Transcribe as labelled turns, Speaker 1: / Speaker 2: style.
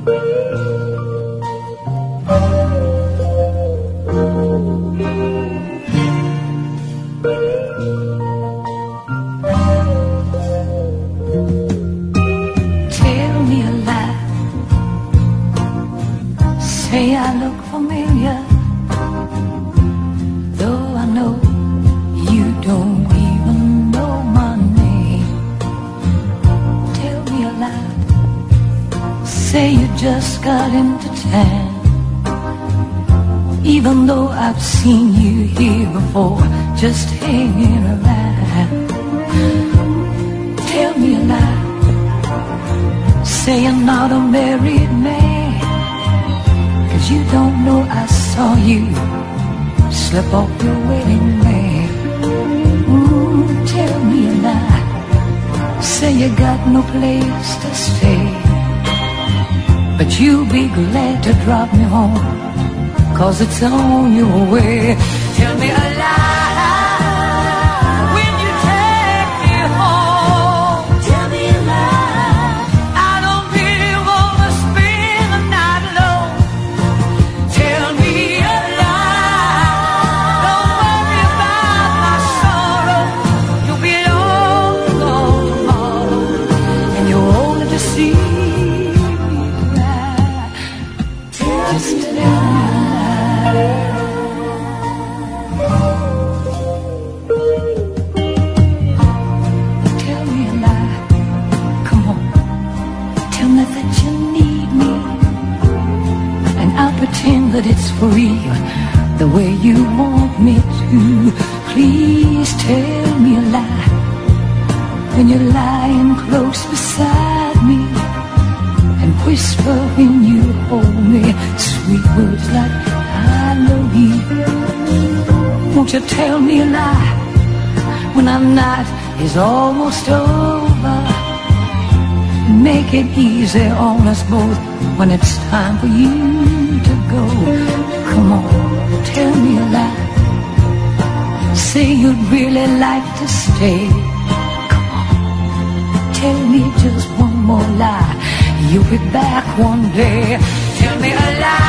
Speaker 1: Say I look familiar, though I know you don't even know my name. Tell me a lie, say you just got into town, even though I've seen you here before, just hanging around. Tell me a lie, say you're not a married man, you don't know I saw you slip off your wedding ring. Tell me a lie, say you got no place to stay, but you'll be glad to drop me home, 'cause it's on your way. Tell me a lie, when you take me home. Tell me a lie, I don't really wanna spend the night alone. Tell me a lie, don't worry about my sorrow, you'll be long gone tomorrow, and you're only to see me cry. Just tell me a lie. Tell me a lie, come on, tell me that you need me, and I'll pretend that it's for real, the way you want me to. Please tell me a lie, when you're lying close beside me, and whisper when you hold me sweet words like I love you. Won't you tell me a lie, when our night is almost over, make it easy on us both when it's time for you to go. Come on, tell me a lie, say you'd really like to stay. Come on, tell me just one more lie, you'll be back one day. Tell me a lie.